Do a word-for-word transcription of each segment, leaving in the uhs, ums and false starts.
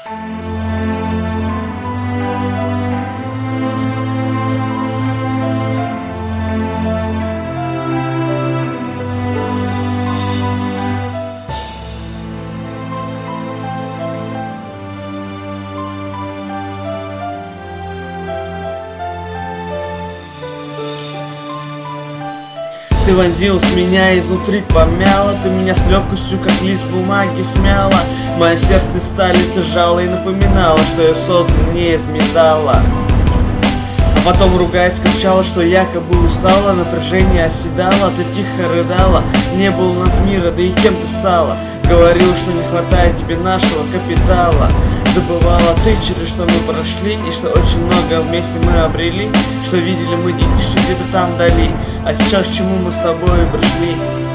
Ты вонзилась в меня изнутри, помяла. Ты меня с легкостью, как лист бумаги, смяла. Мое сердце стали ты жало и напоминала, что я создан не из металла. А потом, ругаясь, кричала, что якобы устала, напряжение оседало, ты тихо рыдала. Не было у нас мира, да и кем ты стала? Говорил, что не хватает тебе нашего капитала. Забывала ты, через что мы прошли, и что очень много вместе мы обрели, что видели мы детишек где-то там вдали, а сейчас к чему мы с тобой пришли.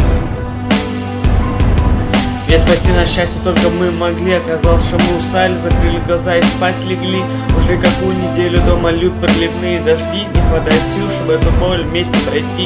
Ведь спасти на счастье только мы могли. Оказалось, что мы устали, закрыли глаза и спать легли. Уже какую неделю дома льют проливные дожди, не хватает сил, чтобы эту боль вместе пройти.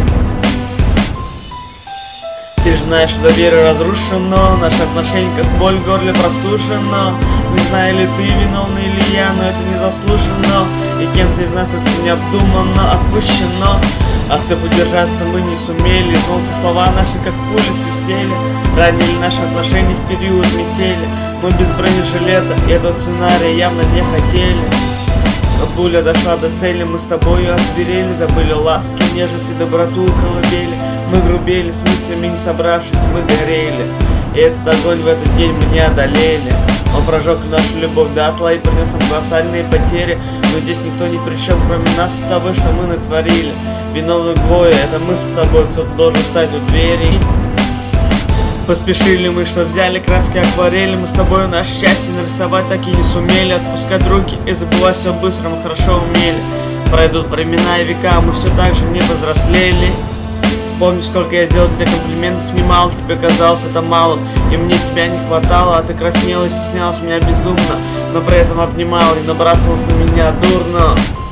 Ты же знаешь, что доверие разрушено, наши отношения как боль в горле простужено. Не знаю ли ты, виновный или я, но это незаслуженно, и кем-то из нас это необдуманно отпущено. А с тобой держаться мы не сумели, звонкие слова наши как пули свистели, ранили наши отношения в период метели. Мы без бронежилета, и этого сценария явно не хотели. Но пуля дошла до цели, мы с тобою озверели, забыли ласки, нежность и доброту колыбели. Мы грубели, с мыслями не собравшись, мы горели, и этот огонь в этот день мы не одолели. Он прожег нашу любовь дотла и принес нам колоссальные потери, но здесь никто ни при чем, кроме нас с тобой, что мы натворили. Виновных двое, это мы с тобой, кто должен встать у двери. Поспешили мы, что взяли краски акварели, мы с тобой наше счастье нарисовать так и не сумели. Отпускать руки и забывать все быстро, мы хорошо умели. Пройдут времена и века, мы все так же не повзрослели. Помню, сколько я сделал для комплиментов немало, тебе казалось это малым, и мне тебя не хватало, а ты краснела и стеснялась меня безумно, но при этом обнимала и набрасывалась на меня дурно.